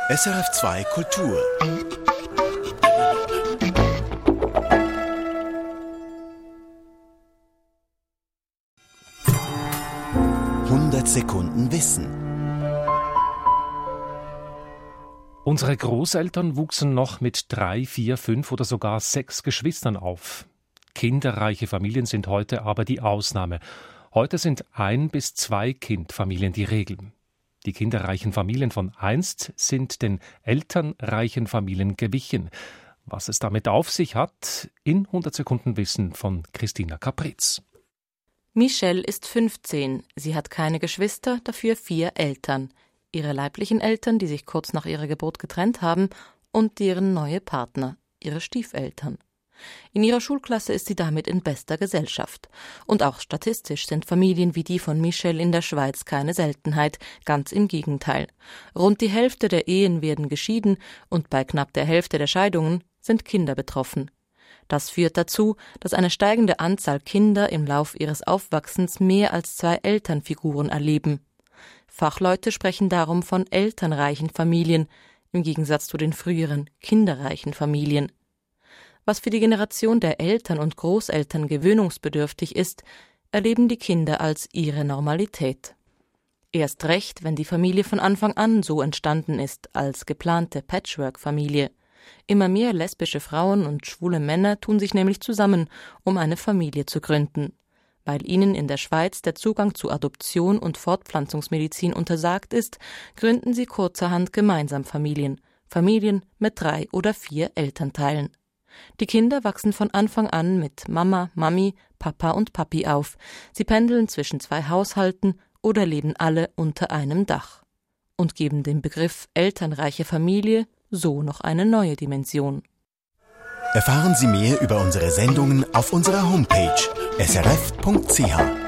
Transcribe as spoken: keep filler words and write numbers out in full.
S R F zwei Kultur. hundert Sekunden Wissen. Unsere Großeltern wuchsen noch mit drei, vier, fünf oder sogar sechs Geschwistern auf. Kinderreiche Familien sind heute aber die Ausnahme. Heute sind ein- bis zwei Kindfamilien die Regel. Die kinderreichen Familien von einst sind den elternreichen Familien gewichen. Was es damit auf sich hat, in hundert Sekunden Wissen von Christina Capritz. Michelle ist fünfzehn. Sie hat keine Geschwister, dafür vier Eltern. Ihre leiblichen Eltern, die sich kurz nach ihrer Geburt getrennt haben, und deren neue Partner, ihre Stiefeltern. In ihrer Schulklasse ist sie damit in bester Gesellschaft. Und auch statistisch sind Familien wie die von Michelle in der Schweiz keine Seltenheit, ganz im Gegenteil. Rund die Hälfte der Ehen werden geschieden und bei knapp der Hälfte der Scheidungen sind Kinder betroffen. Das führt dazu, dass eine steigende Anzahl Kinder im Lauf ihres Aufwachsens mehr als zwei Elternfiguren erleben. Fachleute sprechen darum von elternreichen Familien, im Gegensatz zu den früheren kinderreichen Familien. Was für die Generation der Eltern und Großeltern gewöhnungsbedürftig ist, erleben die Kinder als ihre Normalität. Erst recht, wenn die Familie von Anfang an so entstanden ist, als geplante Patchwork-Familie. Immer mehr lesbische Frauen und schwule Männer tun sich nämlich zusammen, um eine Familie zu gründen. Weil ihnen in der Schweiz der Zugang zu Adoption und Fortpflanzungsmedizin untersagt ist, gründen sie kurzerhand gemeinsam Familien, Familien mit drei oder vier Elternteilen. Die Kinder wachsen von Anfang an mit Mama, Mami, Papa und Papi auf. Sie pendeln zwischen zwei Haushalten oder leben alle unter einem Dach und geben dem Begriff elternreiche Familie so noch eine neue Dimension. Erfahren Sie mehr über unsere Sendungen auf unserer Homepage s r f punkt c h.